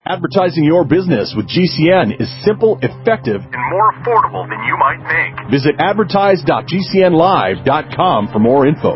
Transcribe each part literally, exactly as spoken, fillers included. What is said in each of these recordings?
Advertising your business with G C N is simple, effective, and more affordable than you might think. Visit advertise dot g c n live dot com for more info.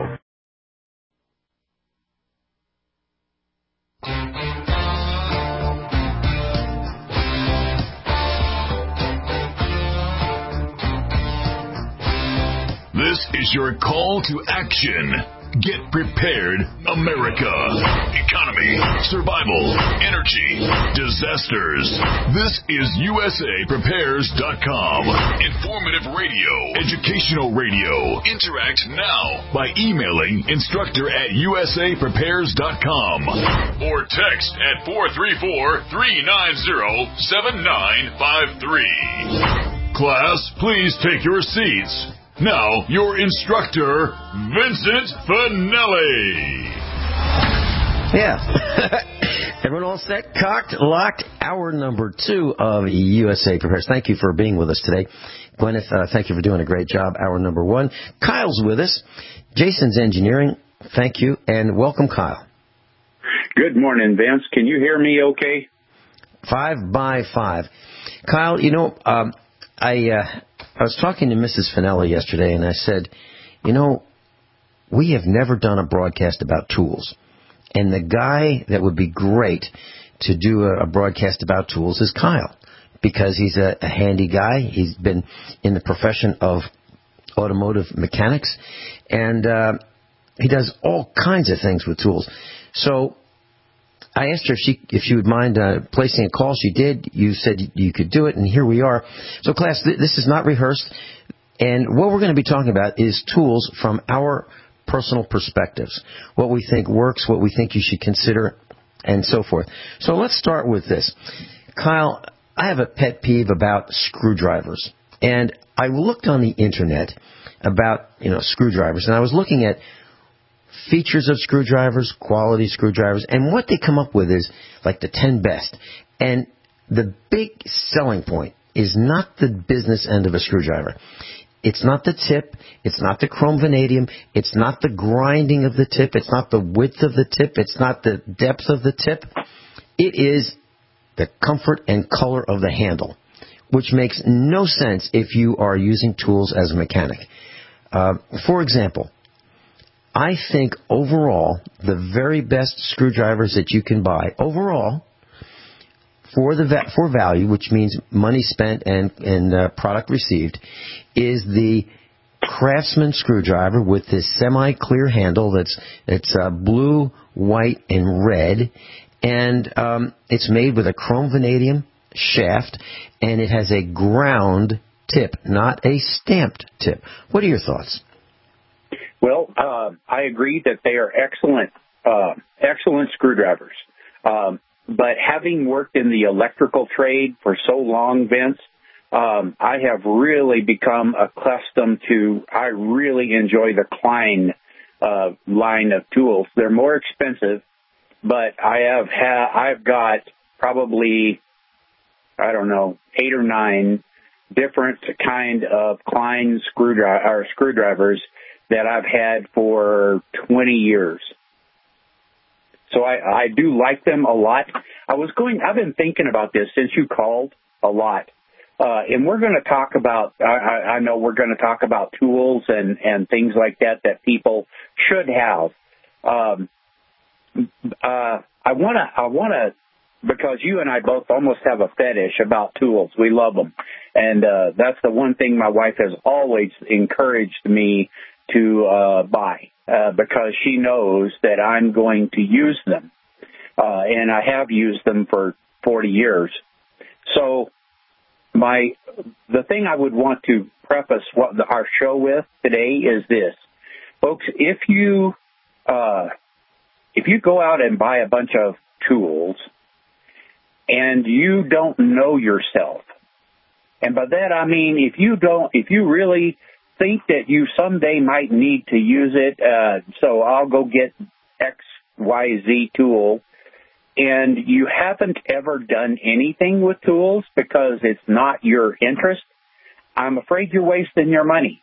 This is your call to action. Get prepared, America. Economy, survival, energy, disasters. This is U S A Prepares dot com. Informative radio, educational radio. Interact now by emailing instructor at U S A Prepares dot com or text at four three four, three nine zero, seven nine five three. Class, please take your seats. Now, your instructor, Vincent Finelli. Yeah. Everyone all set? Cocked, locked. Hour number two of U S A Prepares. Thank you for being with us today. Gwyneth, uh, thank you for doing a great job. Hour number one. Kyle's with us. Jason's engineering. Thank you. And welcome, Kyle. Good morning, Vince. Can you hear me okay? Five by five. Kyle, you know, um, I... Uh, I was talking to Missus Finelli yesterday, and I said, you know, we have never done a broadcast about tools. And the guy that would be great to do a, a broadcast about tools is Kyle, because he's a, a handy guy. He's been in the profession of automotive mechanics, and uh, he does all kinds of things with tools. So I asked her if she if she would mind uh, placing a call. She did. You said you could do it, and here we are. So, class, th- this is not rehearsed, and what we're going to be talking about is tools from our personal perspectives, what we think works, what we think you should consider, and so forth. So let's start with this. Kyle, I have a pet peeve about screwdrivers, and I looked on the Internet about, you know, screwdrivers, and I was looking at features of screwdrivers, quality screwdrivers, and what they come up with is like the ten best. And the big selling point is not the business end of a screwdriver. It's not the tip. It's not the chrome vanadium. It's not the grinding of the tip. It's not the width of the tip. It's not the depth of the tip. It is the comfort and color of the handle, which makes no sense if you are using tools as a mechanic. Uh, for example, I think overall, the very best screwdrivers that you can buy, overall, for the va- for value, which means money spent and, and uh, product received, is the Craftsman screwdriver with this semi-clear handle that's it's uh, blue, white, and red, and um, it's made with a chrome vanadium shaft, and it has a ground tip, not a stamped tip. What are your thoughts? Well, uh, I agree that they are excellent, uh, excellent screwdrivers. Um, but having worked in the electrical trade for so long, Vince, um, I have really become accustomed to, I really enjoy the Klein uh, line of tools. They're more expensive, but I have ha- I've got probably, I don't know, eight or nine different kind of Klein screwdri- or screwdrivers that I've had for twenty years. So I, I do like them a lot. I was going, I've been thinking about this since you called a lot. Uh, and we're going to talk about, I, I know we're going to talk about tools and, and things like that that people should have. Um, uh, I want to, I want to, because you and I both almost have a fetish about tools. We love them. And uh, that's the one thing my wife has always encouraged me to uh, buy, uh, because she knows that I'm going to use them. Uh, and I have used them for forty years. So my the thing I would want to preface what the, our show with today is this. Folks, if you uh, if you go out and buy a bunch of tools and you don't know yourself, and by that I mean if you don't, if you really think that you someday might need to use it, uh, so I'll go get X Y Z tool, and you haven't ever done anything with tools because it's not your interest, I'm afraid you're wasting your money.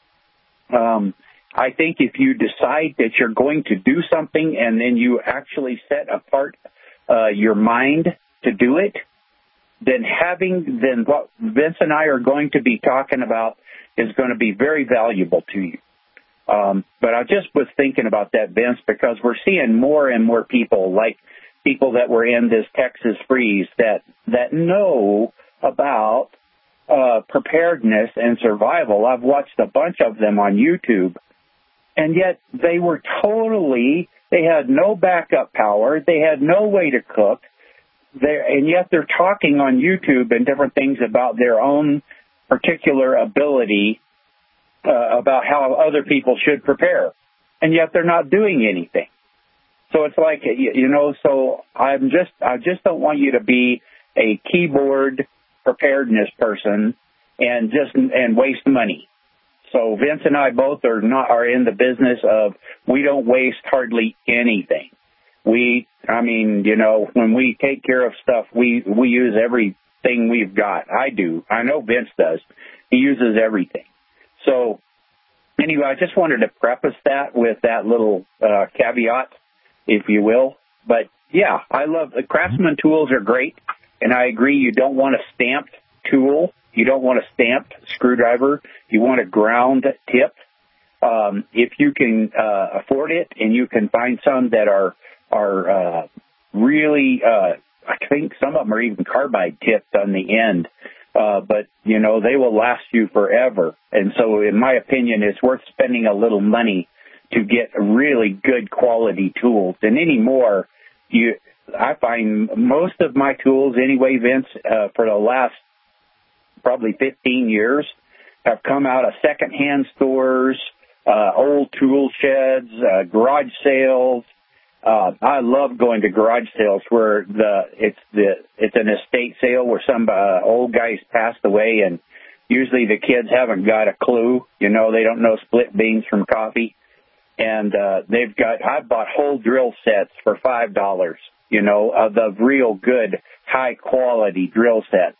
Um, I think if you decide that you're going to do something and then you actually set apart uh, your mind to do it, then having, then what Vince and I are going to be talking about is going to be very valuable to you. Um, but I just was thinking about that, Vince, because we're seeing more and more people, like people that were in this Texas freeze, that, that know about uh, preparedness and survival. I've watched a bunch of them on YouTube, and yet they were totally, they had no backup power, they had no way to cook, They're, and yet they're talking on YouTube and different things about their own particular ability, uh, about how other people should prepare, and yet they're not doing anything. So it's like, you know, so I'm just, I just don't want you to be a keyboard preparedness person and just, and waste money. So Vince and I both are not, are in the business of, we don't waste hardly anything. We, I mean, you know, when we take care of stuff, we, we use everything we've got. I do. I know Vince does. He uses everything. So anyway, I just wanted to preface that with that little uh, caveat, if you will. But yeah, I love the Craftsman tools are great. And I agree, you don't want a stamped tool. You don't want a stamped screwdriver. You want a ground tip. Um, if you can uh, afford it and you can find some that are are uh, really, uh, I think some of them are even carbide tipped on the end, uh, but, you know, they will last you forever. And so, in my opinion, it's worth spending a little money to get really good quality tools. And anymore, you, I find most of my tools anyway, Vince, uh, for the last probably fifteen years have come out of secondhand stores, uh, old tool sheds, uh, garage sales. Uh, I love going to garage sales where the it's the it's an estate sale where some uh, old guy's passed away, and usually the kids haven't got a clue. You know, they don't know split beans from coffee, and uh, they've got. I've bought whole drill sets for five dollars. You know, of the real good, high quality drill sets.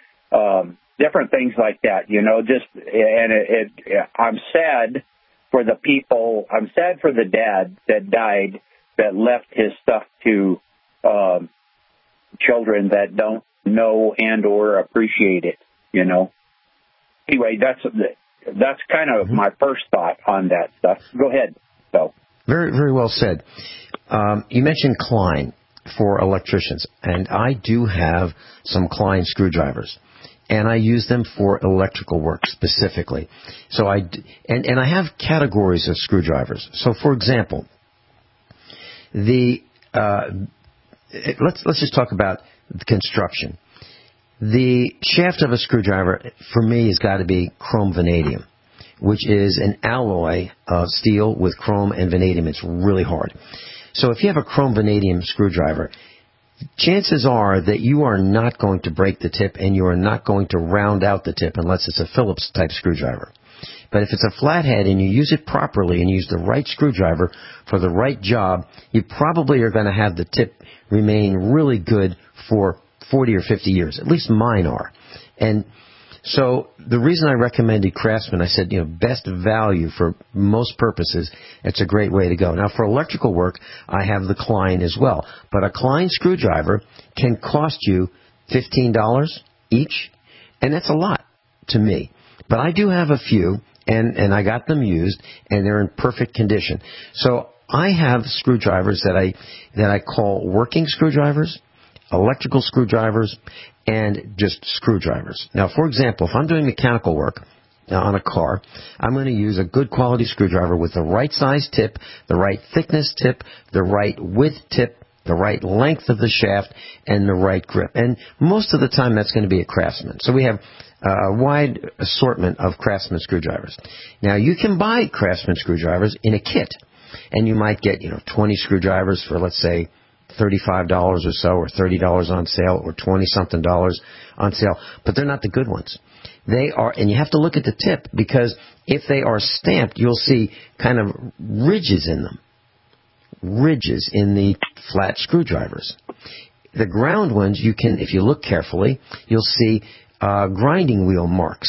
Um, different things like that. You know, just and it, it. I'm sad for the people. I'm sad for the dad that died, that left his stuff to um, children that don't know and or appreciate it, you know. Anyway, that's that's kind of my first thought on that stuff. Go ahead. So Very, very well said. Um, you mentioned Klein for electricians, and I do have some Klein screwdrivers, and I use them for electrical work specifically. So I and and I have categories of screwdrivers. So, for example, The uh, let's let's just talk about the construction. The shaft of a screwdriver for me has got to be chrome vanadium, which is an alloy of steel with chrome and vanadium. It's really hard. So if you have a chrome vanadium screwdriver, chances are that you are not going to break the tip, and you are not going to round out the tip unless it's a Phillips type screwdriver. But if it's a flathead and you use it properly and use the right screwdriver for the right job, you probably are going to have the tip remain really good for forty or fifty years. At least mine are. And so the reason I recommended Craftsman, I said, you know, best value for most purposes, it's a great way to go. Now, for electrical work, I have the Klein as well. But a Klein screwdriver can cost you fifteen dollars each, and that's a lot to me. But I do have a few. And, and I got them used, and they're in perfect condition. So I have screwdrivers that I that I call working screwdrivers, electrical screwdrivers, and just screwdrivers. Now, for example, if I'm doing mechanical work on a car, I'm going to use a good quality screwdriver with the right size tip, the right thickness tip, the right width tip, the right length of the shaft, and the right grip. And most of the time, that's going to be a Craftsman. So we have a wide assortment of Craftsman screwdrivers. Now, you can buy Craftsman screwdrivers in a kit, and you might get, you know, twenty screwdrivers for, let's say, thirty-five dollars or so, or thirty dollars on sale, or twenty-something dollars on sale. But they're not the good ones. They are, and you have to look at the tip, because if they are stamped, you'll see kind of ridges in them. Ridges in the flat screwdrivers. The ground ones, you can, if you look carefully, you'll see uh, grinding wheel marks.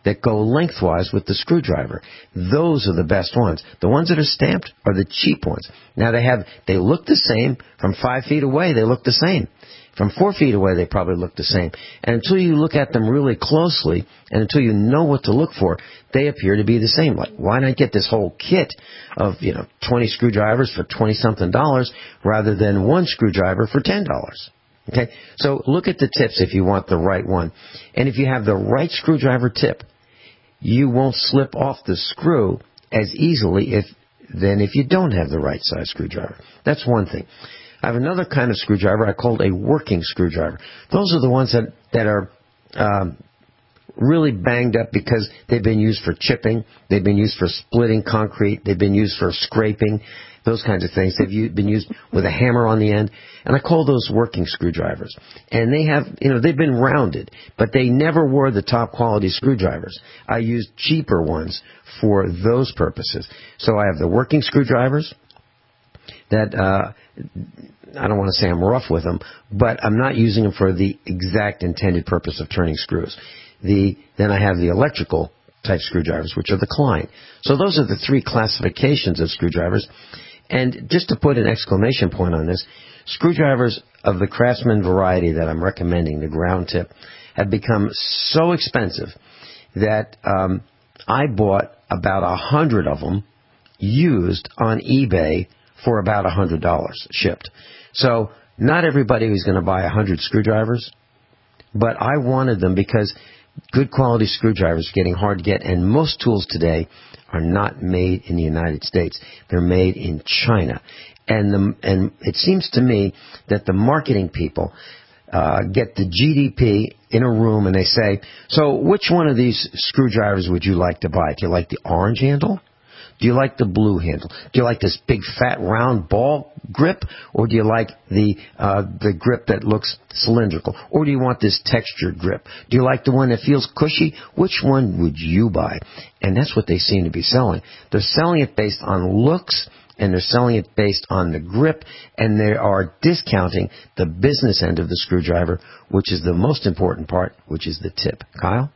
that go lengthwise with the screwdriver. Those are the best ones. The ones that are stamped are the cheap ones. Now they have, they look the same. From five feet away, they look the same. From four feet away, they probably look the same. And until you look at them really closely, and until you know what to look for, they appear to be the same. Like, why not get this whole kit of, you know, twenty screwdrivers for twenty-something dollars rather than one screwdriver for ten dollars? Okay? So look at the tips if you want the right one. And if you have the right screwdriver tip, you won't slip off the screw as easily if than if you don't have the right size screwdriver. That's one thing. I have another kind of screwdriver I call a working screwdriver. Those are the ones that, that are um, really banged up because they've been used for chipping, they've been used for splitting concrete, they've been used for scraping, those kinds of things. They've been used with a hammer on the end, and I call those working screwdrivers. And they have, you know, they've been rounded, but they never were the top quality screwdrivers. I used cheaper ones for those purposes. So I have the working screwdrivers that, uh, I don't want to say I'm rough with them, but I'm not using them for the exact intended purpose of turning screws. The, then I have the electrical type screwdrivers, which are the Klein. So those are the three classifications of screwdrivers. And just to put an exclamation point on this, screwdrivers of the Craftsman variety that I'm recommending, the ground tip, have become so expensive that um, I bought about a hundred of them used on eBay for about a hundred dollars shipped. So not everybody was going to buy a hundred screwdrivers, but I wanted them because good quality screwdrivers are getting hard to get, and most tools today are not made in the United States. They're made in China. And the, and it seems to me that the marketing people uh, get the G D P in a room and they say, so which one of these screwdrivers would you like to buy? Do you like the orange handle? Do you like the blue handle? Do you like this big fat round ball grip? Or do you like the uh, the grip that looks cylindrical? Or do you want this textured grip? Do you like the one that feels cushy? Which one would you buy? And that's what they seem to be selling. They're selling it based on looks, and they're selling it based on the grip, and they are discounting the business end of the screwdriver, which is the most important part, which is the tip. Kyle?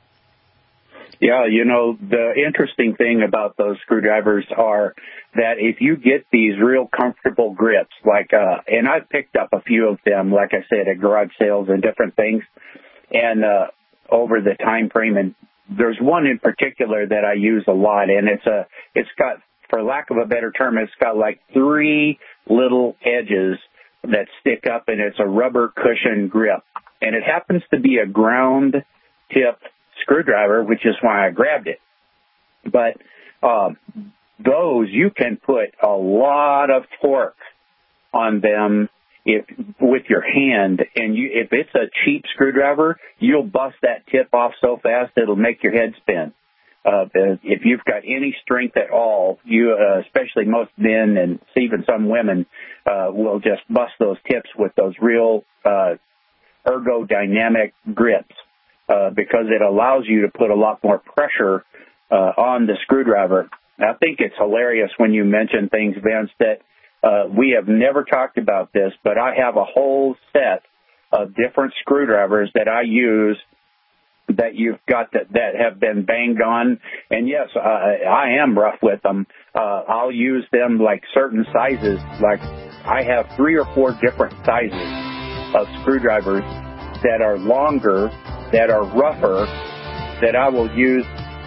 Yeah, you know, the interesting thing about those screwdrivers are that if you get these real comfortable grips, like, uh, and I've picked up a few of them, like I said, at garage sales and different things, and uh, over the time frame, and there's one in particular that I use a lot, and it's a, it's got, for lack of a better term, it's got like three little edges that stick up, and it's a rubber cushion grip, and it happens to be a ground tip screwdriver, which is why I grabbed it. But um, those, you can put a lot of torque on them if with your hand, and you, if it's a cheap screwdriver, you'll bust that tip off so fast it'll make your head spin. Uh, if you've got any strength at all, you, uh, especially most men and even some women, uh, will just bust those tips with those real uh, ergodynamic grips. Uh, because it allows you to put a lot more pressure uh, on the screwdriver. I think it's hilarious when you mention things, Vince, that uh, we have never talked about this, but I have a whole set of different screwdrivers that I use that you've got that, that have been banged on. And, yes, uh, I am rough with them. Uh, I'll use them like certain sizes. Like I have three or four different sizes of screwdrivers that are longer, that are rougher, that I will use.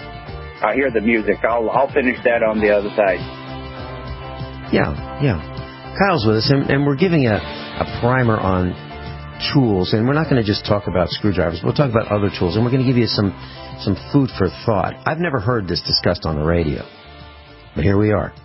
I hear the music. I'll I'll finish that on the other side. Yeah, yeah. Kyle's with us, and, and we're giving a, a primer on tools, and we're not going to just talk about screwdrivers. We'll talk about other tools, and we're going to give you some, some food for thought. I've never heard this discussed on the radio, but here we are.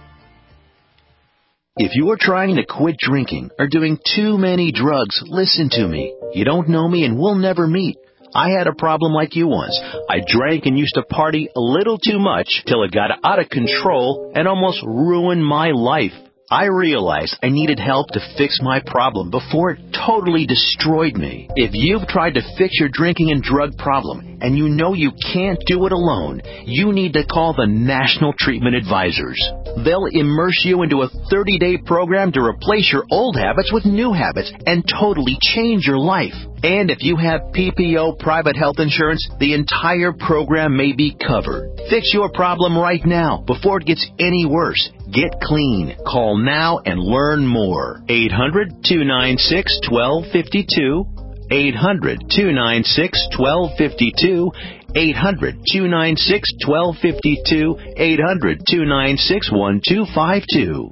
If you're trying to quit drinking or doing too many drugs, listen to me. You don't know me and we'll never meet. I had a problem like you once. I drank and used to party a little too much till it got out of control and almost ruined my life. I realized I needed help to fix my problem before it totally destroyed me. If you've tried to fix your drinking and drug problem and you know you can't do it alone, you need to call the National Treatment Advisors. They'll immerse you into a thirty-day program to replace your old habits with new habits and totally change your life. And if you have P P O private health insurance, the entire program may be covered. Fix your problem right now before it gets any worse. Get clean. Call now and learn more. eight hundred, two nine six, one two five two. eight hundred, two nine six, one two five two. eight hundred, two nine six, one two five two. eight hundred, two nine six, one two five two.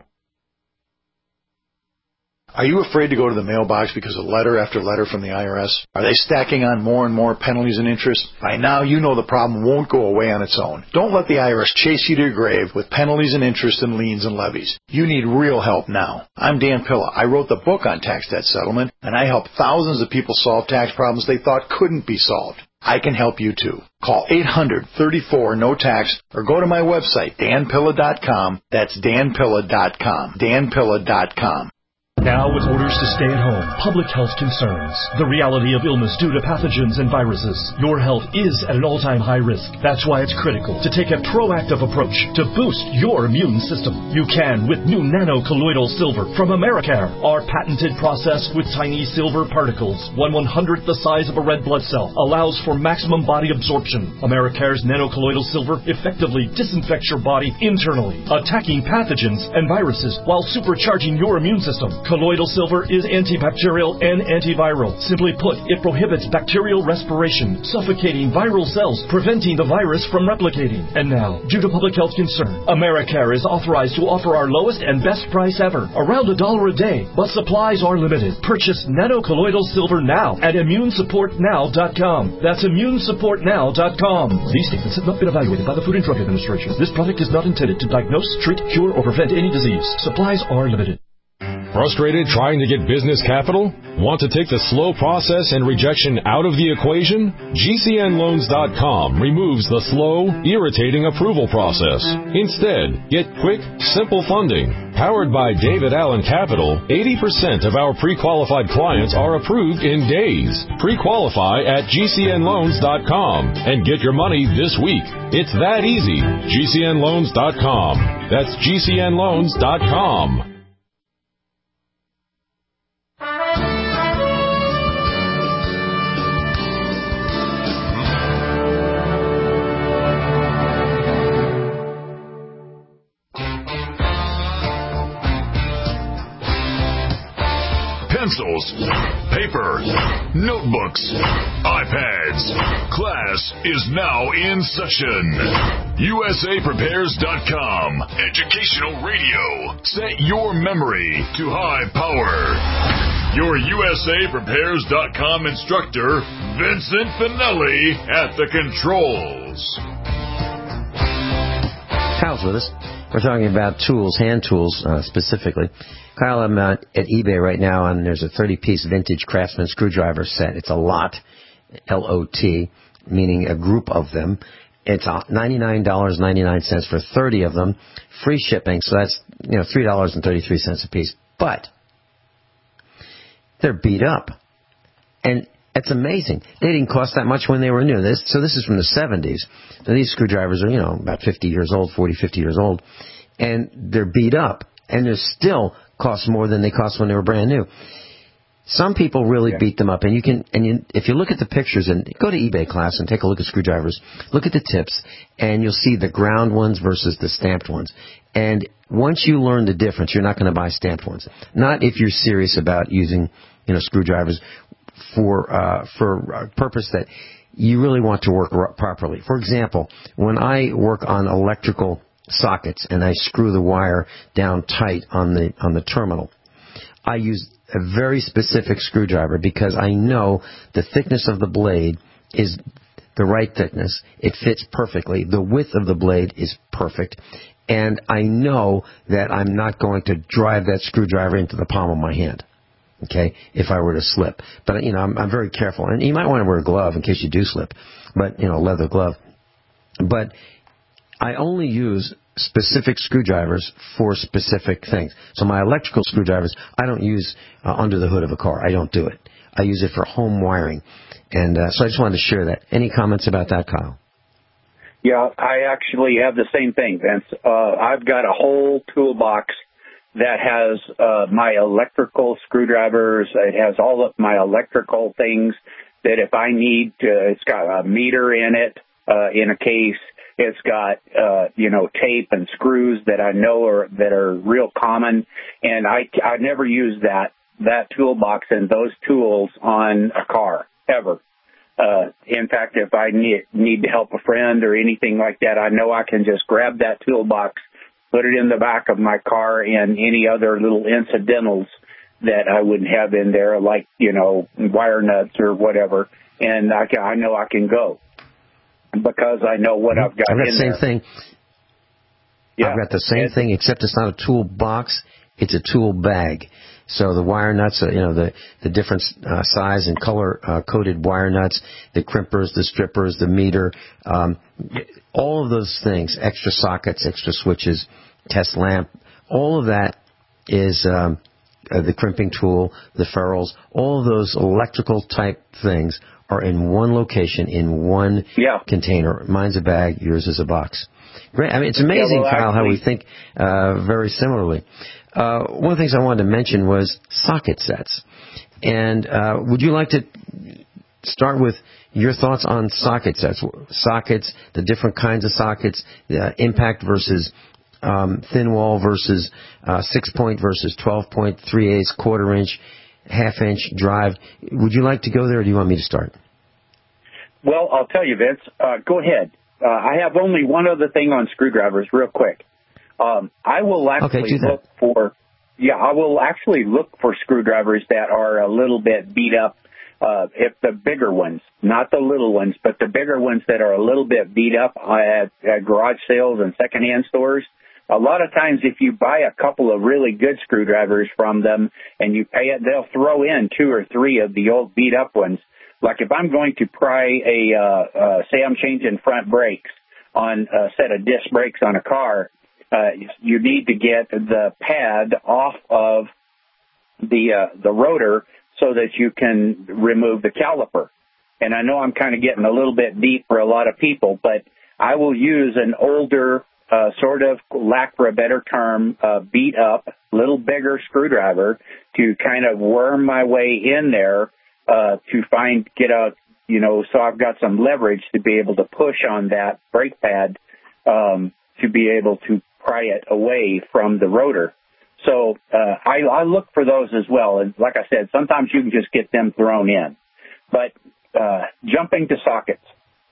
Are you afraid to go to the mailbox because of letter after letter from the I R S? Are they stacking on more and more penalties and interest? By now, you know the problem won't go away on its own. Don't let the I R S chase you to your grave with penalties and interest and liens and levies. You need real help now. I'm Dan Pilla. I wrote the book on tax debt settlement, and I help thousands of people solve tax problems they thought couldn't be solved. I can help you too. Call eight hundred, thirty-four, no tax or go to my website, dan pilla dot com. That's dan pilla dot com. dan pilla dot com. Now, with orders to stay at home, public health concerns, the reality of illness due to pathogens and viruses, your health is at an all-time high risk. That's why it's critical to take a proactive approach to boost your immune system. You can with new nano-colloidal silver from Americare. Our patented process with tiny silver particles, one one-hundredth the size of a red blood cell, allows for maximum body absorption. Americare's nano-colloidal silver effectively disinfects your body internally, attacking pathogens and viruses while supercharging your immune system. Colloidal silver is antibacterial and antiviral. Simply put, it prohibits bacterial respiration, suffocating viral cells, preventing the virus from replicating. And now, due to public health concern, Americare is authorized to offer our lowest and best price ever, around a dollar a day, but supplies are limited. Purchase nano-colloidal silver now at immune support now dot com. That's immune support now dot com. These statements have not been evaluated by the Food and Drug Administration. This product is not intended to diagnose, treat, cure, or prevent any disease. Supplies are limited. Frustrated trying to get business capital? Want to take the slow process and rejection out of the equation? G C N loans dot com removes the slow, irritating approval process. Instead, get quick, simple funding. Powered by David Allen Capital, eighty percent of our pre-qualified clients are approved in days. Pre-qualify at G C N loans dot com and get your money this week. It's that easy. G C N loans dot com. That's G C N loans dot com. Pencils, paper, notebooks, iPads. Class is now in session. U S A Prepares dot com. Educational radio. Set your memory to high power. Your U S A Prepares dot com instructor, Vincent Finelli, at the controls. Kyle's with us. We're talking about tools, hand tools uh, specifically. Kyle, I'm uh, at eBay right now, and there's a thirty-piece vintage Craftsman screwdriver set. It's a lot, L O T, meaning a group of them. It's ninety-nine dollars and ninety-nine cents for thirty of them, free shipping, so that's you know three dollars and thirty-three cents a piece. But they're beat up, and it's amazing. They didn't cost that much when they were new. This, so this is from the seventies. So these screwdrivers are, you know, about fifty years old, forty, fifty years old, and they're beat up, and they're still cost more than they cost when they were brand new. Some people really yeah. beat them up, and you can, and you, if you look at the pictures, and go to eBay class and take a look at screwdrivers, look at the tips, and you'll see the ground ones versus the stamped ones. And once you learn the difference, you're not going to buy stamped ones. Not if you're serious about using, you know, screwdrivers for uh, for a purpose that you really want to work properly. For example, when I work on electrical sockets and I screw the wire down tight on the on the terminal, I use a very specific screwdriver because I know the thickness of the blade is the right thickness. It fits perfectly. The width of the blade is perfect. And I know that I'm not going to drive that screwdriver into the palm of my hand, okay, if I were to slip. But, you know, I'm, I'm very careful. And you might want to wear a glove in case you do slip, but, you know, a leather glove. But I only use specific screwdrivers for specific things. So my electrical screwdrivers, I don't use uh, under the hood of a car. I don't do it. I use it for home wiring. And uh, so I just wanted to share that. Any comments about that, Kyle? Yeah, I actually have the same thing, Vince. Uh, I've got a whole toolbox that has uh, my electrical screwdrivers. It has all of my electrical things that if I need to, it's got a meter in it, uh, in a case. It's got, uh, you know, tape and screws that I know are, that are real common. And I, I never use that, that toolbox and those tools on a car, ever. Uh, in fact, if I need, need to help a friend or anything like that, I know I can just grab that toolbox, put it in the back of my car, and any other little incidentals that I wouldn't have in there, like, you know, wire nuts or whatever, and I can, I know I can go because I know what I've got I've got in the same there. thing. Yeah. I've got the same it's, thing, except it's not a toolbox, it's a tool bag. So the wire nuts, uh, you know, the, the different uh, size and color uh, coded wire nuts, the crimpers, the strippers, the meter, um, all of those things, extra sockets, extra switches, test lamp, all of that is um, uh, the crimping tool, the ferrules, all of those electrical type things are in one location, in one yeah. container. Mine's a bag, yours is a box. Great. I mean, it's amazing, yeah, well, Kyle, actually, how we think uh, very similarly. Uh, one of the things I wanted to mention was socket sets. And uh, would you like to start with your thoughts on socket sets? Sockets, the different kinds of sockets, uh, impact versus um, thin wall versus uh, six point versus twelve point, three eighths, quarter inch, half inch drive. Would you like to go there, or do you want me to start? Well, I'll tell you, Vince. Uh, go ahead. Uh, I have only one other thing on screwdrivers, real quick. Um, I will actually okay, look for, yeah, I will actually look for screwdrivers that are a little bit beat up. Uh, if the bigger ones, not the little ones, but the bigger ones that are a little bit beat up at, at garage sales and secondhand stores. A lot of times, if you buy a couple of really good screwdrivers from them and you pay it, they'll throw in two or three of the old beat up ones. Like if I'm going to pry a, uh, uh, say I'm changing front brakes on a set of disc brakes on a car, uh, you need to get the pad off of the, uh, the rotor so that you can remove the caliper. And I know I'm kind of getting a little bit deep for a lot of people, but I will use an older, uh, sort of, lack for a better term, uh, beat up, little bigger screwdriver to kind of worm my way in there, uh, to find, get out, you know, so I've got some leverage to be able to push on that brake pad, um, to be able to pry it away from the rotor. So, uh, I, I look for those as well. And like I said, sometimes you can just get them thrown in. But, uh, jumping to sockets,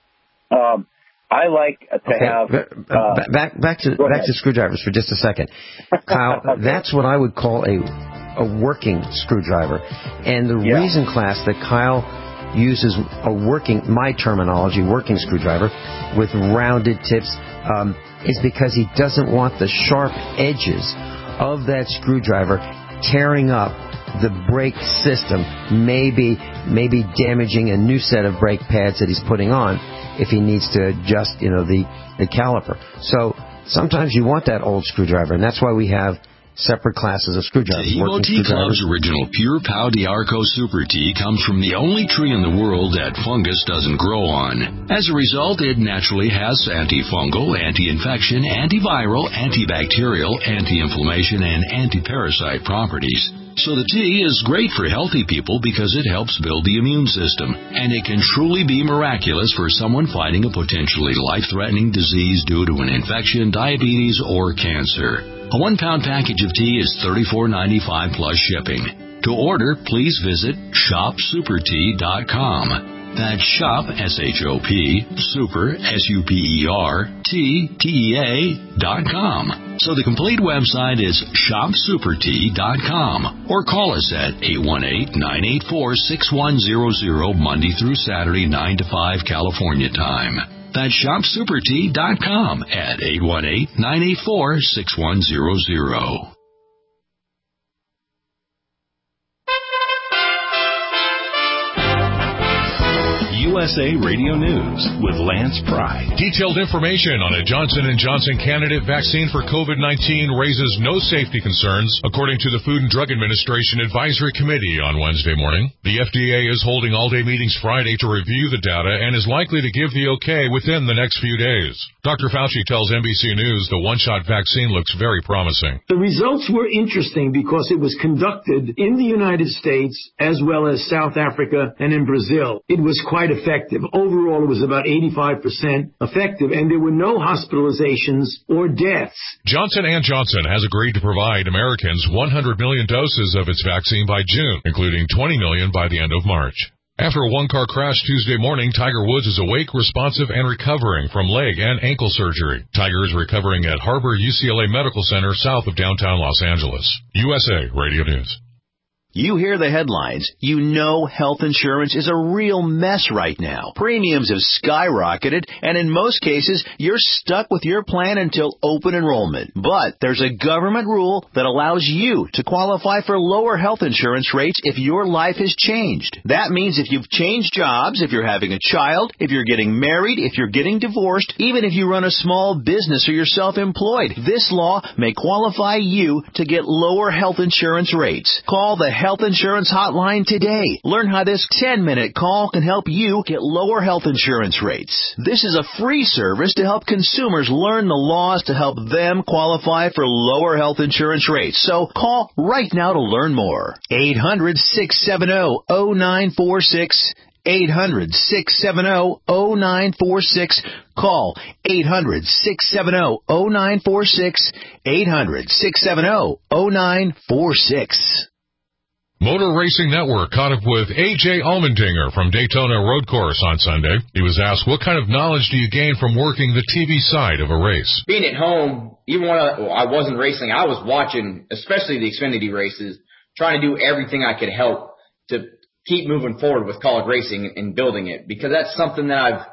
um, I like to okay. have, uh, back, back to, back ahead. to screwdrivers for just a second. Kyle, okay. That's what I would call a, a working screwdriver. And the yeah. reason, class, that Kyle uses a working, my terminology, working screwdriver with rounded tips, um, is because he doesn't want the sharp edges of that screwdriver tearing up the brake system, maybe maybe damaging a new set of brake pads that he's putting on if he needs to adjust, you know, the, the caliper. So sometimes you want that old screwdriver, and that's why we have separate classes of screwdrivers. Tahimo Tea Club's original Pure Pau D'Arco Super Tea comes from the only tree in the world that fungus doesn't grow on. As a result, it naturally has antifungal, anti-infection, antiviral, antibacterial, anti-inflammation, and anti-parasite properties. So the tea is great for healthy people because it helps build the immune system, and it can truly be miraculous for someone fighting a potentially life-threatening disease due to an infection, diabetes, or cancer. A one-pound package of tea is thirty-four ninety-five plus shipping. To order, please visit shop super tea dot com. That's shop, S H O P, super, S U P E R, T, T E A, dot com. So the complete website is shop super tea dot com. Or call us at eight one eight, nine eight four, six one zero zero, Monday through Saturday, nine to five California time. That's shop super tea dot com at eight one eight, nine eight four, six one zero zero. U S A Radio News with Lance Pry. Detailed information on a Johnson and Johnson candidate vaccine for COVID nineteen raises no safety concerns, according to the Food and Drug Administration Advisory Committee on Wednesday morning. The F D A is holding all-day meetings Friday to review the data and is likely to give the okay within the next few days. Doctor Fauci tells N B C News the one-shot vaccine looks very promising. The results were interesting because it was conducted in the United States as well as South Africa and in Brazil. It was quite effective. Overall, it was about eighty-five percent effective, and there were no hospitalizations or deaths. Johnson and Johnson has agreed to provide Americans one hundred million doses of its vaccine by June, including twenty million by the end of March. After a one-car crash Tuesday morning, Tiger Woods is awake, responsive, and recovering from leg and ankle surgery. Tiger is recovering at Harbor U C L A Medical Center south of downtown Los Angeles. U S A Radio News. You hear the headlines. You know health insurance is a real mess right now. Premiums have skyrocketed, and in most cases, you're stuck with your plan until open enrollment. But there's a government rule that allows you to qualify for lower health insurance rates if your life has changed. That means if you've changed jobs, if you're having a child, if you're getting married, if you're getting divorced, even if you run a small business or you're self-employed, this law may qualify you to get lower health insurance rates. Call the Health Insurance Hotline today. Learn how this ten-minute call can help you get lower health insurance rates. This is a free service to help consumers learn the laws to help them qualify for lower health insurance rates. So call right now to learn more. eight hundred, six seven zero, zero nine four six. eight hundred, six seven zero, zero nine four six. Call eight hundred, six seven zero, zero nine four six. eight hundred, six seven zero, zero nine four six. Motor Racing Network caught up with A J Allmendinger from Daytona Road Course on Sunday. He was asked, what kind of knowledge do you gain from working the T V side of a race? Being at home, even when I, well, I wasn't racing, I was watching, especially the Xfinity races, trying to do everything I could help to keep moving forward with college racing and building it, because that's something that I've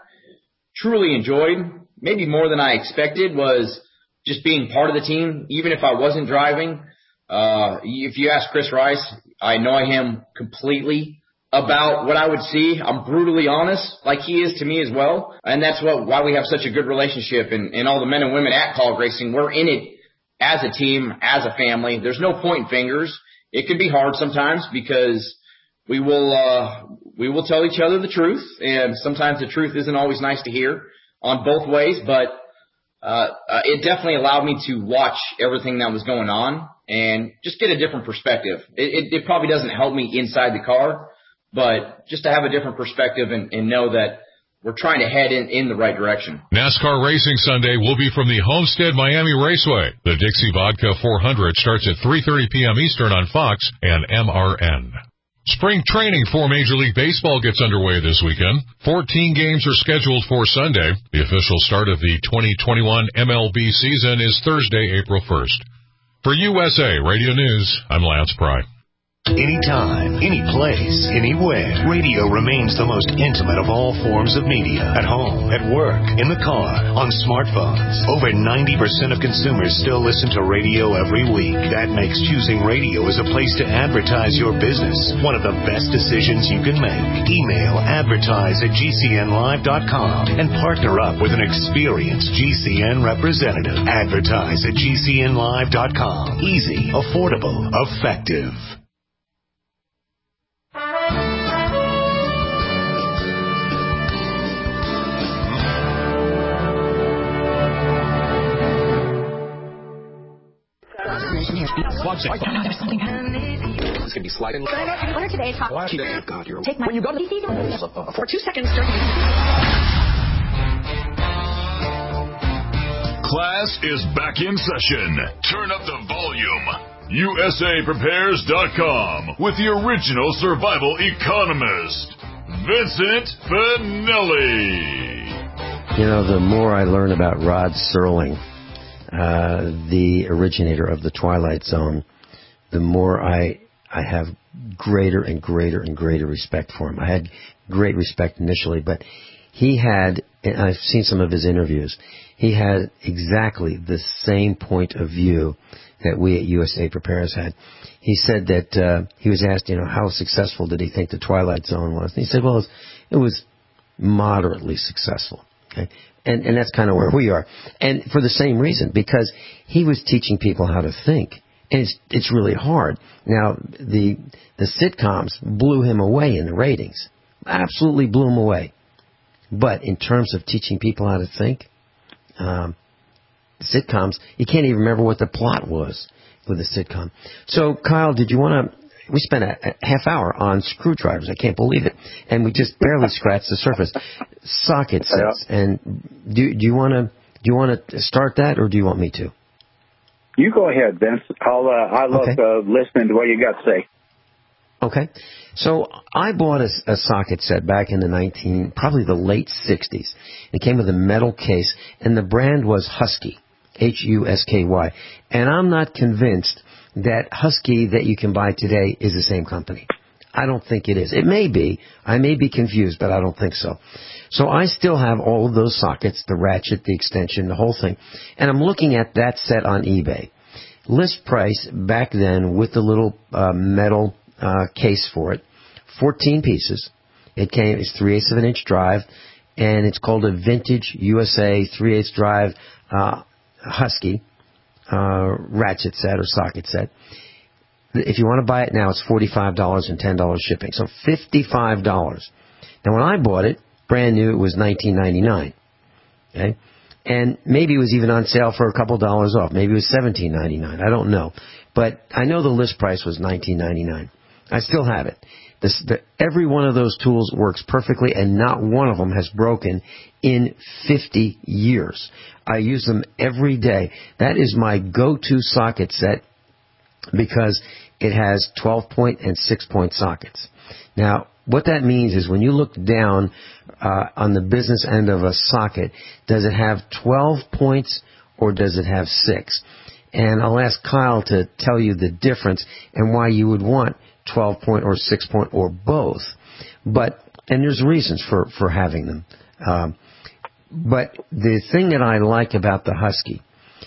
truly enjoyed, maybe more than I expected, was just being part of the team, even if I wasn't driving. Uh, if you ask Chris Rice, I annoy him completely about what I would see. I'm brutally honest, like he is to me as well. And that's what why we have such a good relationship. And, and all the men and women at college racing, we're in it as a team, as a family. There's no pointing fingers. It can be hard sometimes because we will uh, we will tell each other the truth. And sometimes the truth isn't always nice to hear on both ways. But uh, uh, it definitely allowed me to watch everything that was going on and just get a different perspective. It, it, it probably doesn't help me inside the car, but just to have a different perspective and, and know that we're trying to head in, in the right direction. NASCAR Racing Sunday will be from the Homestead Miami Raceway. The Dixie Vodka four hundred starts at three thirty p.m. Eastern on Fox and M R N. Spring training for Major League Baseball gets underway this weekend. fourteen games are scheduled for Sunday. The official start of the twenty twenty-one M L B season is Thursday, April first. For U S A Radio News, I'm Lance Pry. Anytime, any place, anywhere, radio remains the most intimate of all forms of media. At home, at work, in the car, on smartphones. Over ninety percent of consumers still listen to radio every week. That makes choosing radio as a place to advertise your business one of the best decisions you can make. Email advertise at G C N live dot com and partner up with an experienced G C N representative. Advertise at G C N live dot com. Easy, affordable, effective. It's gonna be sliding. What are today's hot? Watch it. God, you're. Take my. When you go to the season for two seconds during. Class is back in session. Turn up the volume. U S A Prepares dot com with the original survival economist, Vincent Finelli. You know, the more I learn about Rod Serling, Uh, the originator of the Twilight Zone, the more I I have greater and greater and greater respect for him. I had great respect initially, but he had, and I've seen some of his interviews, he had exactly the same point of view that we at U S A Prepares had. He said that uh, he was asked, you know, how successful did he think the Twilight Zone was? And he said, well, it was, moderately successful. Okay? And, and that's kind of where we are. And for the same reason, because he was teaching people how to think. And it's, it's really hard. Now, the, the sitcoms blew him away in the ratings. Absolutely blew him away. But in terms of teaching people how to think, um, sitcoms, you can't even remember what the plot was with a sitcom. So, Kyle, did you want to... We spent a, a half hour on screwdrivers. I can't believe it. And we just barely scratched the surface. Socket sets. And do, do you want to do you want to start that, or do you want me to? You go ahead, Vince. I'll, uh, I love okay. uh, listening to what you got to say. Okay. So I bought a, a socket set back in the nineteen, probably the late sixties. It came with a metal case, and the brand was Husky, H U S K Y. And I'm not convinced that Husky that you can buy today is the same company. I don't think it is. It may be. I may be confused, but I don't think so. So I still have all of those sockets, the ratchet, the extension, the whole thing. And I'm looking at that set on eBay. List price back then with the little uh, metal uh, case for it, fourteen pieces. It came, it's three eighths of an inch drive, and it's called a Vintage U S A three eighths drive uh, Husky. Uh, ratchet set or socket set. If you want to buy it now, it's forty-five dollars and ten dollars shipping. So fifty-five dollars. Now, when I bought it, brand new, it was nineteen ninety-nine. Okay? And maybe it was even on sale for a couple dollars off. Maybe it was seventeen ninety-nine. I don't know. But I know the list price was nineteen ninety-nine. I still have it. This, the, every one of those tools works perfectly, and not one of them has broken in fifty years. I use them every day. That is my go-to socket set because it has twelve-point and six-point sockets. Now, what that means is when you look down uh, on the business end of a socket, does it have twelve points or does it have six? And I'll ask Kyle to tell you the difference and why you would want twelve-point or six-point or both. But, and there's reasons for, for having them. Um, but the thing that I like about the Husky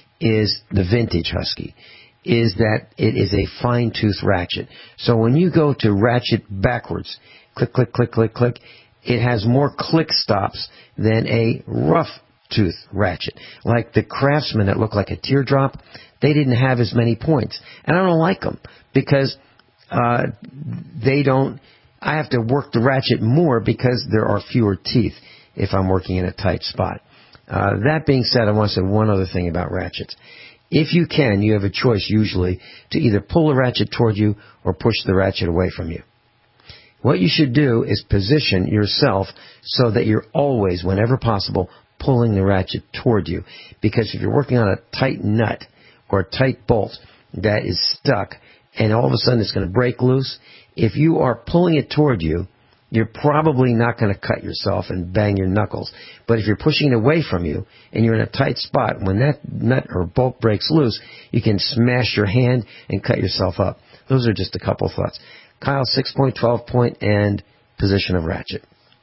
is the vintage Husky, is that it is a fine-tooth ratchet. So when you go to ratchet backwards, click, click, click, click, click, it has more click stops than a rough tooth ratchet. Like the Craftsman that looked like a teardrop, they didn't have as many points. And I don't like them because uh, they don't, I have to work the ratchet more because there are fewer teeth if I'm working in a tight spot. Uh, that being said, I want to say one other thing about ratchets. If you can, you have a choice usually to either pull the ratchet toward you or push the ratchet away from you. What you should do is position yourself so that you're always, whenever possible, pulling the ratchet toward you. Because if you're working on a tight nut or a tight bolt that is stuck and all of a sudden it's going to break loose, if you are pulling it toward you, you're probably not going to cut yourself and bang your knuckles. But if you're pushing it away from you and you're in a tight spot, when that nut or bolt breaks loose, you can smash your hand and cut yourself up. Those are just a couple thoughts. Kyle, six-point, twelve-point, and position of ratchet.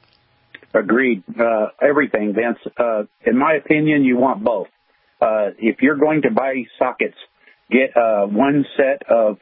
Agreed. Uh, everything, Vince. Uh, in my opinion, you want both. Uh, if you're going to buy sockets, get uh, one set of...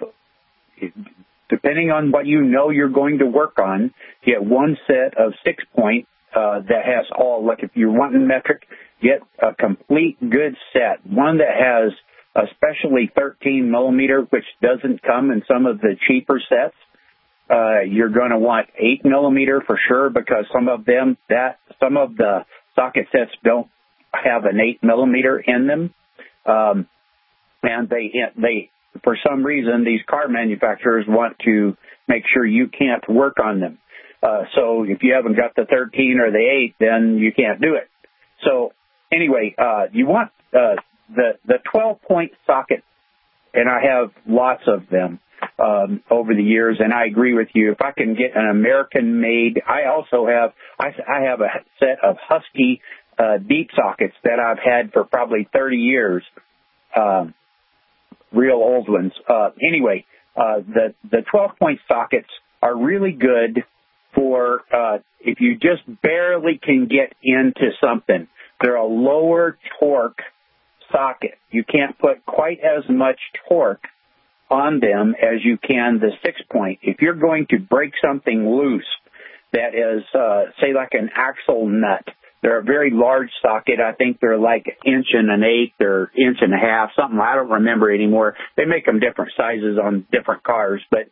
Depending on what you know you're going to work on, get one set of six-point uh, that has all, like if you're wanting metric, get a complete good set. One that has especially thirteen millimeter, which doesn't come in some of the cheaper sets. Uh, you're going to want eight millimeter for sure because some of them, that some of the socket sets don't have an eight millimeter in them. Um, and they, they, for some reason, these car manufacturers want to make sure you can't work on them. Uh, so if you haven't got the thirteen or the eight, then you can't do it. So anyway, uh, you want uh, the the twelve-point socket, and I have lots of them um, over the years, and I agree with you. If I can get an American-made, I also have I, I have a set of Husky uh, deep sockets that I've had for probably thirty years. Um, real old ones. Uh, anyway, uh, the, the twelve-point sockets are really good for uh, if you just barely can get into something. They're a lower torque socket. You can't put quite as much torque on them as you can the six-point. If you're going to break something loose, that is, uh, say, like an axle nut. They're a very large socket. I think they're like inch and an eighth or inch and a half, something. I don't remember anymore. They make them different sizes on different cars. But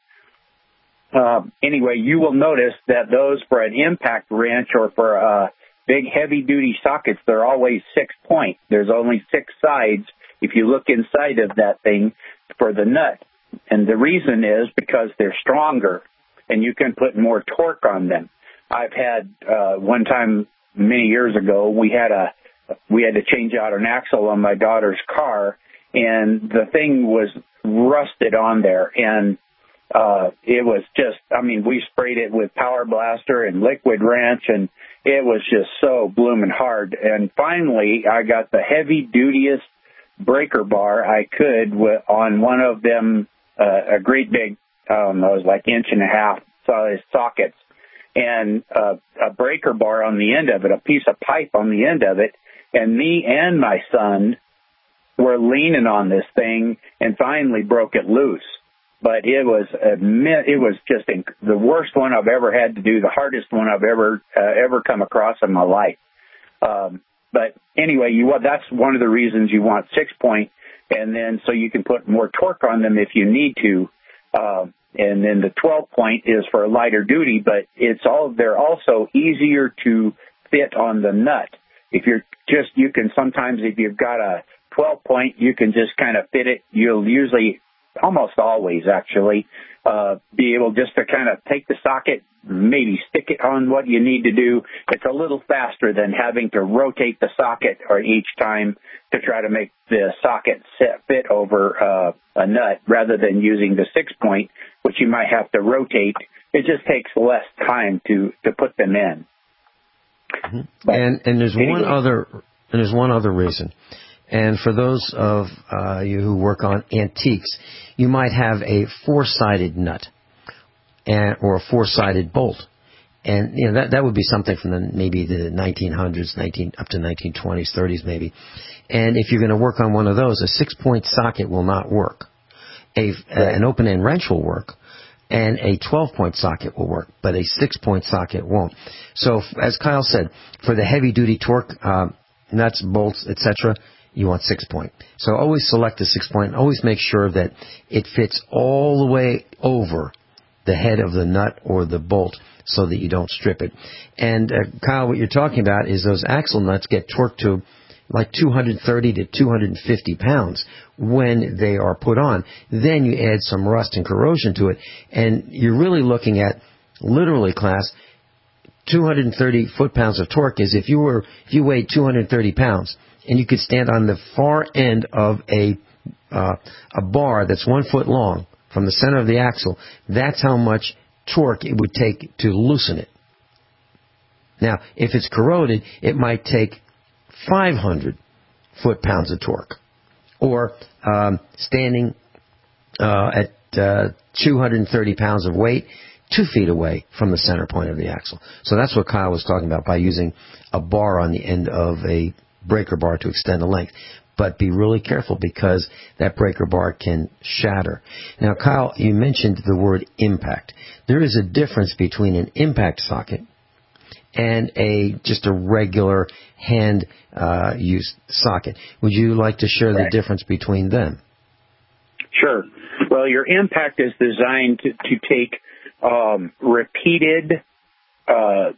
uh, anyway, you will notice that those for an impact wrench or for uh, big heavy-duty sockets, they're always six-point. There's only six sides if you look inside of that thing for the nut. And the reason is because they're stronger and you can put more torque on them. I've had uh, one time many years ago, we had a we had to change out an axle on my daughter's car, and the thing was rusted on there, and uh, it was just, I mean, we sprayed it with Power Blaster and Liquid Wrench, and it was just so blooming hard. And finally, I got the heavy-dutiest breaker bar I could with, on one of them, uh, a great big, I don't know, it was like inch and a half size sockets, and uh, a breaker bar on the end of it, a piece of pipe on the end of it, and me and my son were leaning on this thing and finally broke it loose. But it was a, it was just inc- the worst one I've ever had to do, the hardest one I've ever uh, ever come across in my life. Um, but anyway, you that's one of the reasons you want six point, and then so you can put more torque on them if you need to. Uh, And then the twelve point is for lighter duty, but it's all, they're also easier to fit on the nut. If you're just, you can sometimes, if you've got a twelve point, you can just kind of fit it. You'll usually, almost always actually, uh, be able just to kind of take the socket, maybe stick it on what you need to do. It's a little faster than having to rotate the socket or each time to try to make the socket set, fit over uh, a nut rather than using the six point, which you might have to rotate. It just takes less time to, to put them in. Mm-hmm. And and there's anyway. one other and there's one other reason. And for those of uh, you who work on antiques, you might have a four-sided nut and or a four-sided bolt. And you know that that would be something from the maybe the nineteen hundreds, nineteen up to nineteen twenties, thirties maybe. And if you're going to work on one of those, a six-point socket will not work. A, right. An open-end wrench will work, and a twelve-point socket will work, but a six-point socket won't. So, as Kyle said, for the heavy-duty torque, uh, nuts, bolts, et cetera, you want six-point. So always select a six-point. Always make sure that it fits all the way over the head of the nut or the bolt so that you don't strip it. And, uh, Kyle, what you're talking about is those axle nuts get torqued to like two hundred thirty to two hundred fifty pounds when they are put on. Then you add some rust and corrosion to it, and you're really looking at, literally, class, two hundred thirty foot-pounds of torque is if you were if you weighed two hundred thirty pounds and you could stand on the far end of a uh, a bar that's one foot long from the center of the axle, that's how much torque it would take to loosen it. Now, if it's corroded, it might take five hundred foot-pounds of torque, or um, standing uh, at uh, two hundred thirty pounds of weight, two feet away from the center point of the axle. So that's what Kyle was talking about by using a bar on the end of a breaker bar to extend the length. But be really careful because that breaker bar can shatter. Now, Kyle, you mentioned the word impact. There is a difference between an impact socket and a just a regular hand uh, use socket. Would you like to share the difference between them? Sure. Well, your impact is designed to, to take um, repeated uh,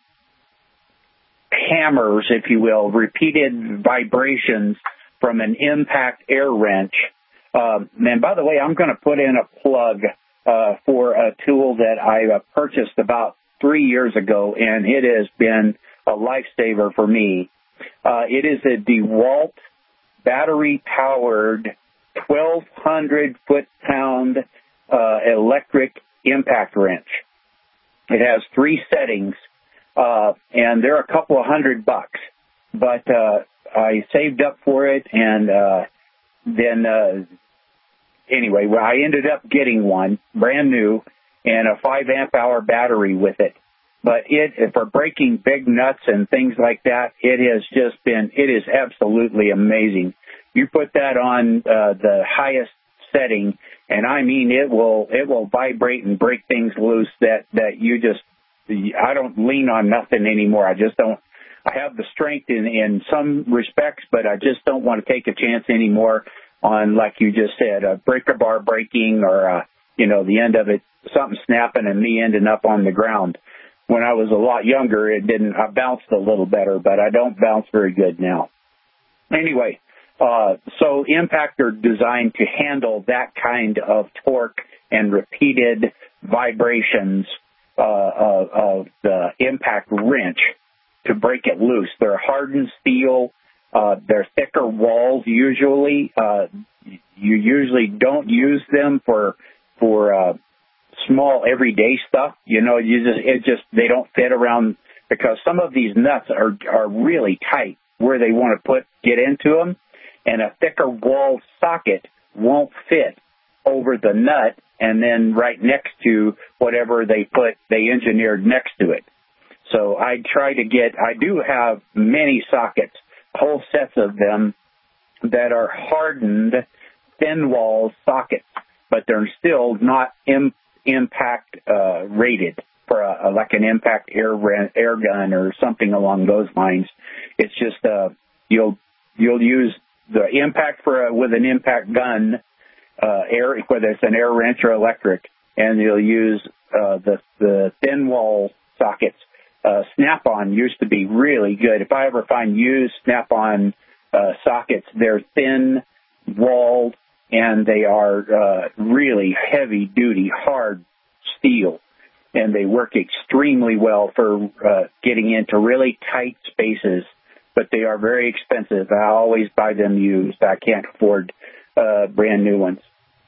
hammers, if you will, repeated vibrations from an impact air wrench. Um, and by the way, I'm going to put in a plug uh, for a tool that I uh, purchased about three years ago, and it has been a lifesaver for me. Uh, it is a DeWalt battery-powered twelve hundred foot-pound uh, electric impact wrench. It has three settings, uh, and they're a couple of hundred bucks. But uh, I saved up for it, and uh, then uh, anyway, well, I ended up getting one, brand new, and a five amp hour battery with it. But it, for breaking big nuts and things like that, it has just been, it is absolutely amazing. You put that on uh, the highest setting, and I mean, it will, it will vibrate and break things loose that, that you just, I don't lean on nothing anymore. I just don't. I have the strength in, in some respects, but I just don't want to take a chance anymore on, like you just said, a breaker bar breaking or, uh, you know, the end of it, something snapping and me ending up on the ground. When I was a lot younger, it didn't. I bounced a little better, but I don't bounce very good now. Anyway, uh, so impact are designed to handle that kind of torque and repeated vibrations uh, of, of the impact wrench to break it loose. They're hardened steel. Uh, they're thicker walls usually. Uh, you usually don't use them for for uh, small everyday stuff. You know, you just it just they don't fit around because some of these nuts are are really tight where they want to put get into them, and a thicker walled socket won't fit over the nut and then right next to whatever they put they engineered next to it. So I try to get, I do have many sockets, whole sets of them that are hardened, thin wall sockets, but they're still not im- impact uh, rated for a, a, like an impact air air gun or something along those lines. It's just uh, you'll you'll use the impact for a, with an impact gun, uh, air whether it's an air wrench or electric, and you'll use uh, the the thin wall sockets. Uh, Snap-on used to be really good. If I ever find used Snap-on uh, sockets, they're thin-walled, and they are uh, really heavy-duty, hard steel, and they work extremely well for uh, getting into really tight spaces, but they are very expensive. I always buy them used. I can't afford uh, brand-new ones.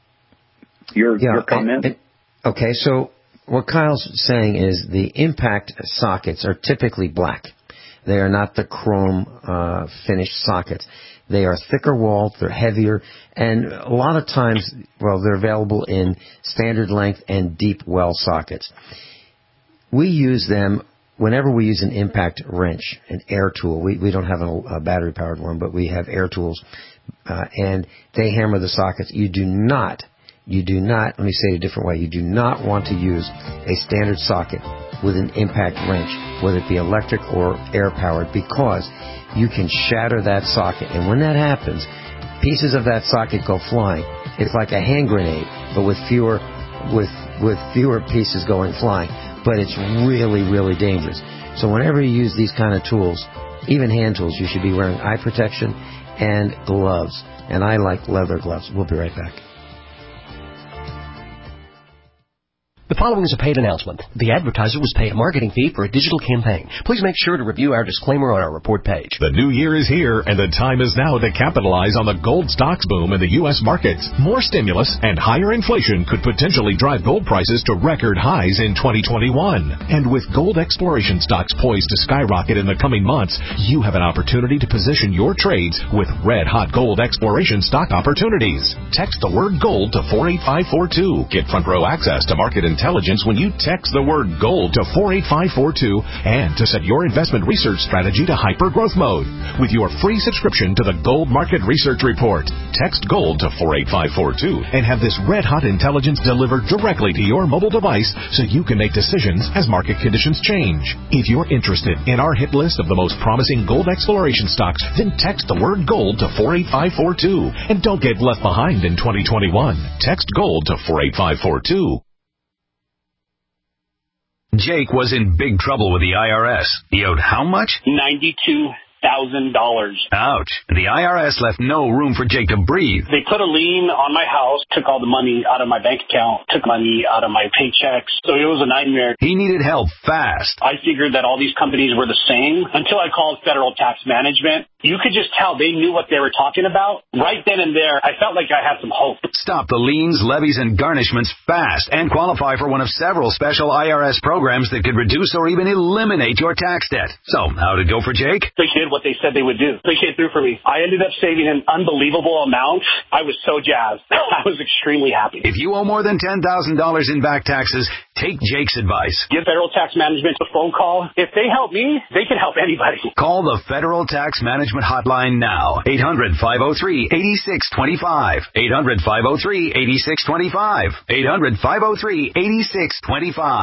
Your, yeah, your comment? And, and, okay, so what Kyle's saying is the impact sockets are typically black. They are not the chrome uh, finished sockets. They are thicker walled, they're heavier, and a lot of times, well, they're available in standard length and deep well sockets. We use them whenever we use an impact wrench, an air tool. We, we don't have a, a battery-powered one, but we have air tools, uh, and they hammer the sockets. You do not You do not, let me say it a different way, you do not want to use a standard socket with an impact wrench, whether it be electric or air-powered, because you can shatter that socket. And when that happens, pieces of that socket go flying. It's like a hand grenade, but with fewer, with, with fewer pieces going flying. But it's really, really dangerous. So whenever you use these kind of tools, even hand tools, you should be wearing eye protection and gloves. And I like leather gloves. We'll be right back. The following is a paid announcement. The advertiser was paid a marketing fee for a digital campaign. Please make sure to review our disclaimer on our report page. The new year is here, and the time is now to capitalize on the gold stocks boom in the U S markets. More stimulus and higher inflation could potentially drive gold prices to record highs in twenty twenty-one. And with gold exploration stocks poised to skyrocket in the coming months, you have an opportunity to position your trades with red-hot gold exploration stock opportunities. Text the word GOLD to four eight five four two. Get front-row access to market intelligence Intelligence when you text the word GOLD to four eight five four two and to set your investment research strategy to hyper-growth mode with your free subscription to the Gold Market Research Report. Text GOLD to four eight five four two and have this red-hot intelligence delivered directly to your mobile device so you can make decisions as market conditions change. If you're interested in our hit list of the most promising gold exploration stocks, then text the word GOLD to four eight five four two and don't get left behind in twenty twenty-one. Text GOLD to four eight five four two. Jake was in big trouble with the I R S. He owed how much? ninety-two thousand dollars. Ouch. The I R S left no room for Jake to breathe. They put a lien on my house, took all the money out of my bank account, took money out of my paychecks. So it was a nightmare. He needed help fast. I figured that all these companies were the same until I called Federal Tax Management. You could just tell they knew what they were talking about. Right then and there, I felt like I had some hope. Stop the liens, levies, and garnishments fast and qualify for one of several special I R S programs that could reduce or even eliminate your tax debt. So, how'd it go for Jake? They did what they said they would do. They came through for me. I ended up saving an unbelievable amount. I was so jazzed. I was extremely happy. If you owe more than ten thousand dollars in back taxes, take Jake's advice. Give Federal Tax Management a phone call. If they help me, they can help anybody. Call the Federal Tax Management hotline now. eight hundred, five oh three, eight six two five. eight hundred, five oh three, eight six two five. eight hundred, five oh three, eight six two five.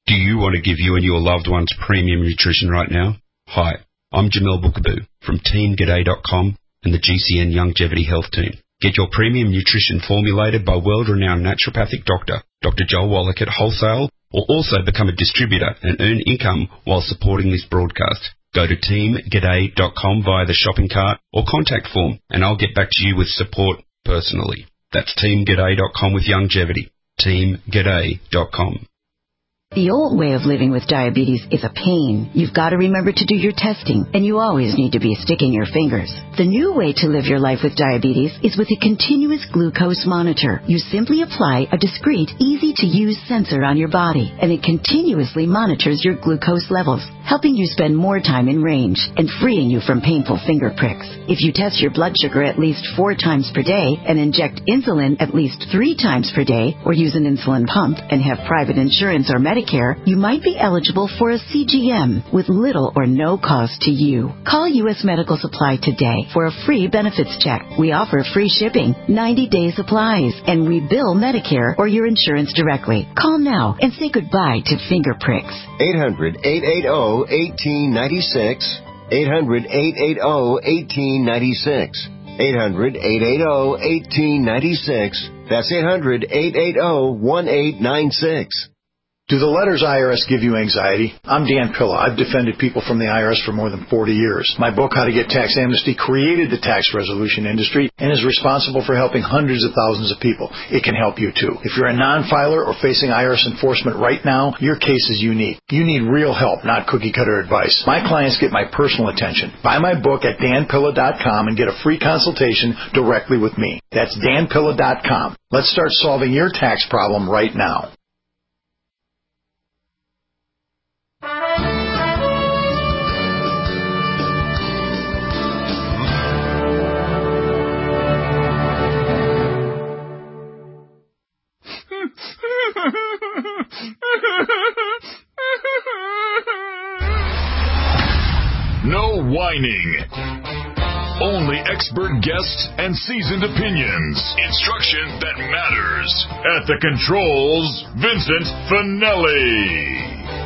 Do you want to give you and your loved ones premium nutrition right now? Hi, I'm Jamel Bookaboo from team g'day dot com and the G C N Longevity Health Team. Get your premium nutrition formulated by world-renowned naturopathic doctor, Doctor Joel Wallach at Wholesale, or also become a distributor and earn income while supporting this broadcast. Go to team g'day dot com via the shopping cart or contact form, and I'll get back to you with support personally. That's team g'day dot com with longevity. team g'day dot com. The old way of living with diabetes is a pain. You've got to remember to do your testing, and you always need to be sticking your fingers. The new way to live your life with diabetes is with a continuous glucose monitor. You simply apply a discreet, easy-to-use sensor on your body, and it continuously monitors your glucose levels, helping you spend more time in range and freeing you from painful finger pricks. If you test your blood sugar at least four times per day and inject insulin at least three times per day, or use an insulin pump and have private insurance or Medicare, you might be eligible for a C G M with little or no cost to you. Call U S Medical Supply today for a free benefits check. We offer free shipping, ninety-day supplies, and we bill Medicare or your insurance directly. Call now and say goodbye to finger pricks. eight hundred, eight eight zero, one eight nine six. eight hundred, eight eight zero, one eight nine six. eight hundred, eight eight zero, one eight nine six. That's eight hundred, eight eight zero, one eight nine six. Do the letters I R S give you anxiety? I'm Dan Pilla. I've defended people from the I R S for more than forty years. My book, How to Get Tax Amnesty, created the tax resolution industry and is responsible for helping hundreds of thousands of people. It can help you, too. If you're a non-filer or facing I R S enforcement right now, your case is unique. You need real help, not cookie-cutter advice. My clients get my personal attention. Buy my book at dan pilla dot com and get a free consultation directly with me. That's dan pilla dot com. Let's start solving your tax problem right now. No whining. Only expert guests and seasoned opinions. Instruction that matters. At the controls, Vincent Finelli.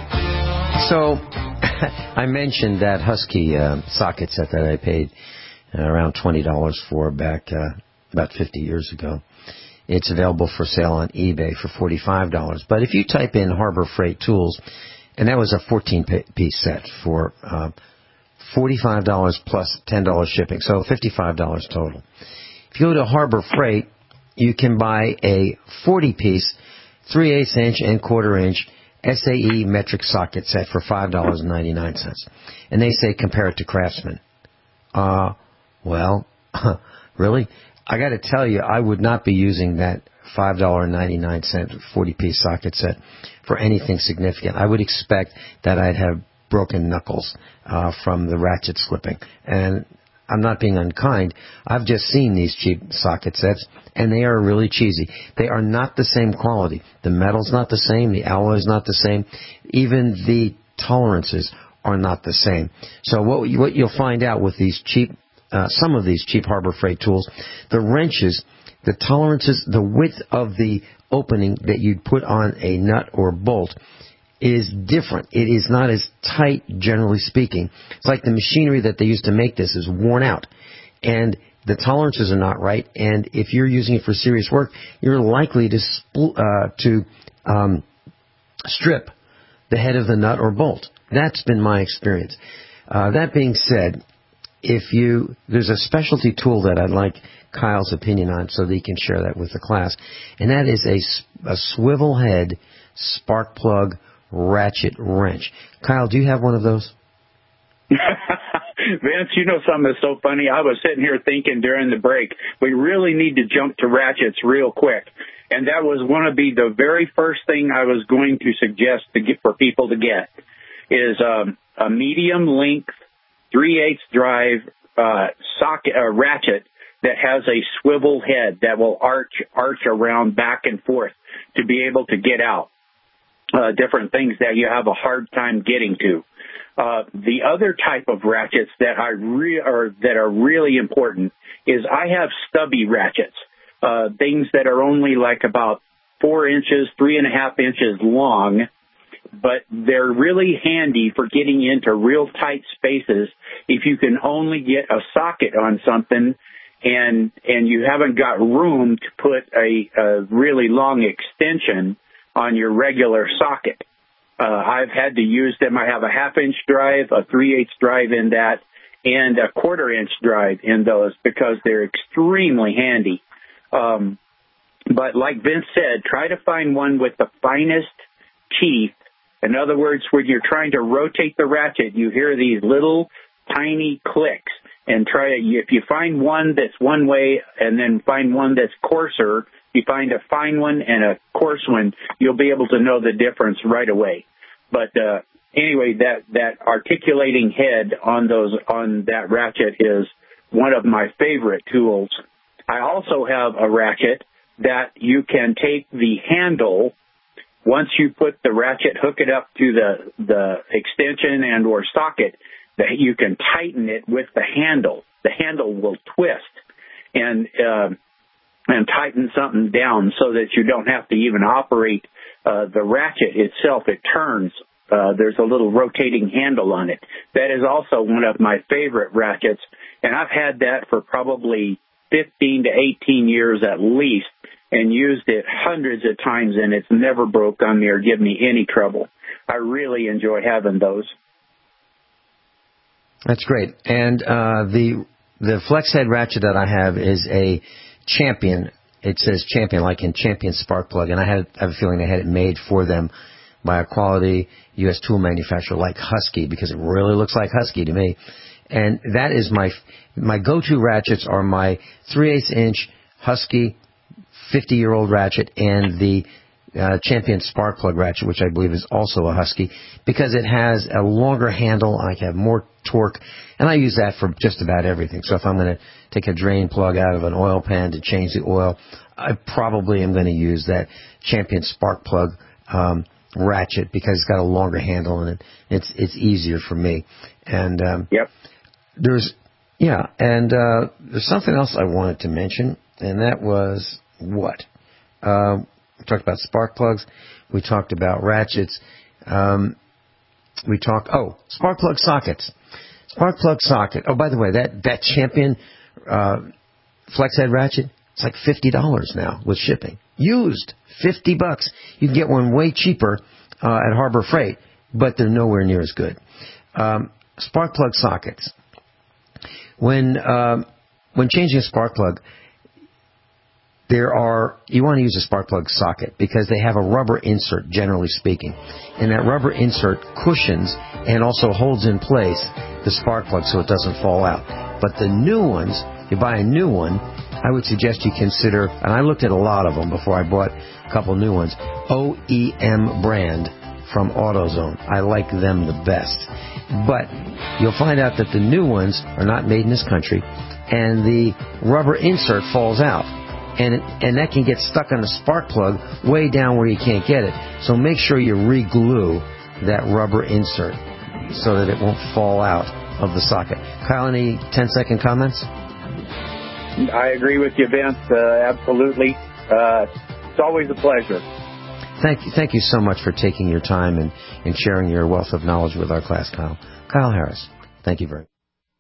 So, I mentioned that Husky uh, socket set that I paid uh, around twenty dollars for back uh, about fifty years ago. It's available for sale on eBay for forty-five dollars. But if you type in Harbor Freight Tools, and that was a fourteen-piece set for uh, forty-five dollars plus ten dollars shipping, so fifty-five dollars total. If you go to Harbor Freight, you can buy a forty-piece, three eighths inch and quarter-inch S A E metric socket set for five dollars and ninety-nine cents. And they say compare it to Craftsman. Uh, well, really? I got to tell you, I would not be using that five dollars and ninety-nine cents forty-piece socket set for anything significant. I would expect that I'd have broken knuckles uh, from the ratchet slipping. And I'm not being unkind. I've just seen these cheap socket sets, and they are really cheesy. They are not the same quality. The metal's not the same. The alloy's not the same. Even the tolerances are not the same. So what, you, what you'll find out with these cheap Uh, some of these cheap Harbor Freight tools, the wrenches, the tolerances, the width of the opening that you'd put on a nut or bolt is different. It is not as tight, generally speaking. It's like the machinery that they used to make this is worn out, and the tolerances are not right. And if you're using it for serious work, you're likely to spl- uh, to um, strip the head of the nut or bolt. That's been my experience. Uh, that being said, If you, there's a specialty tool that I'd like Kyle's opinion on so that he can share that with the class, and that is a, a swivel head spark plug ratchet wrench. Kyle, do you have one of those? Vince, you know something that's so funny? I was sitting here thinking during the break, we really need to jump to ratchets real quick. And that was going to be the very first thing I was going to suggest to get for people to get is um, a medium length three-eighths drive uh, socket uh, ratchet that has a swivel head that will arch arch around back and forth to be able to get out uh, different things that you have a hard time getting to. Uh, the other type of ratchets that I re- or that are really important is I have stubby ratchets, uh, things that are only like about four inches, three and a half inches long. but they're really handy for getting into real tight spaces if you can only get a socket on something and and you haven't got room to put a, a really long extension on your regular socket. Uh, I've had to use them. I have a half-inch drive, a three-eighths drive in that, and a quarter-inch drive in those because they're extremely handy. Um, but like Vince said, try to find one with the finest teeth. In other words, when you're trying to rotate the ratchet, you hear these little tiny clicks. And try to, if you find one that's one way and then find one that's coarser, you find a fine one and a coarse one, you'll be able to know the difference right away. But uh, anyway, that, that articulating head on those on that ratchet is one of my favorite tools. I also have a ratchet that you can take the handle. Once you put the ratchet, hook it up to the the extension and or socket, that you can tighten it with the handle. The handle will twist and uh, and tighten something down so that you don't have to even operate uh, the ratchet itself. It turns. Uh, there's a little rotating handle on it. That is also one of my favorite ratchets, and I've had that for probably fifteen to eighteen years at least, and used it hundreds of times, and it's never broke on me or given me any trouble. I really enjoy having those. That's great. And uh, the the flex head ratchet that I have is a Champion. It says Champion, like in Champion spark plug, and I, had, I have a feeling they had it made for them by a quality U S tool manufacturer like Husky, because it really looks like Husky to me. And that is my my go-to ratchets are my three-eighths inch Husky fifty-year-old ratchet and the Uh, Champion spark plug ratchet, which I believe is also a Husky, because it has a longer handle. I can have more torque, and I use that for just about everything. So if I'm going to take a drain plug out of an oil pan to change the oil, I probably am going to use that Champion spark plug um, ratchet because it's got a longer handle and it. It's it's easier for me. And um, yep, there's yeah, and uh, there's something else I wanted to mention, and that was what. Uh, We talked about spark plugs. We talked about ratchets. Um, we talked, oh, spark plug sockets. Spark plug socket. Oh, by the way, that, that Champion uh, flex head ratchet, it's like fifty dollars now with shipping. Used, fifty bucks. You can get one way cheaper uh, at Harbor Freight, but they're nowhere near as good. Um, spark plug sockets. When, um, when changing a spark plug, There are, you want to use a spark plug socket because they have a rubber insert, generally speaking. And that rubber insert cushions and also holds in place the spark plug so it doesn't fall out. But the new ones, you buy a new one, I would suggest you consider, and I looked at a lot of them before I bought a couple new ones, O E M brand from AutoZone. I like them the best. But you'll find out that the new ones are not made in this country, and the rubber insert falls out. And and that can get stuck on the spark plug way down where you can't get it. So make sure you re-glue that rubber insert so that it won't fall out of the socket. Kyle, any ten-second comments? I agree with you, Vince. Uh, absolutely. Uh, it's always a pleasure. Thank you. Thank you so much for taking your time and, and sharing your wealth of knowledge with our class, Kyle. Kyle Harris, thank you very much.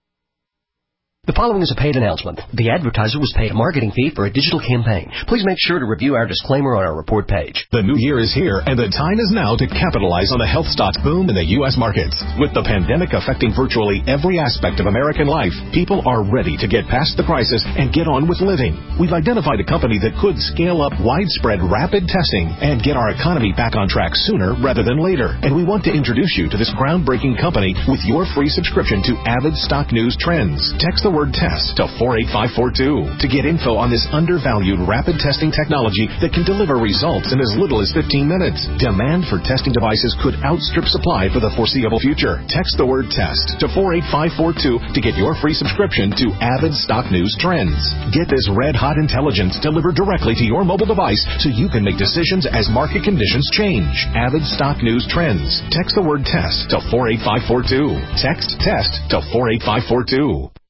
The following is a paid announcement. The advertiser was paid a marketing fee for a digital campaign. Please make sure to review our disclaimer on our report page. The new year is here, and the time is now to capitalize on the health stocks boom in the U S markets. With the pandemic affecting virtually every aspect of American life, people are ready to get past the crisis and get on with living. We've identified a company that could scale up widespread rapid testing and get our economy back on track sooner rather than later. And we want to introduce you to this groundbreaking company with your free subscription to Avid Stock News Trends. Text the word test to four eight five four two to get info on this undervalued rapid testing technology that can deliver results in as little as fifteen minutes. Demand for testing devices could outstrip supply for the foreseeable future. Text the word test to four eight five four two to get your free subscription to Avid Stock News Trends. Get this red-hot intelligence delivered directly to your mobile device so you can make decisions as market conditions change. Avid Stock News Trends. Text the word test to four eight five four two. Text test to four eight five four two.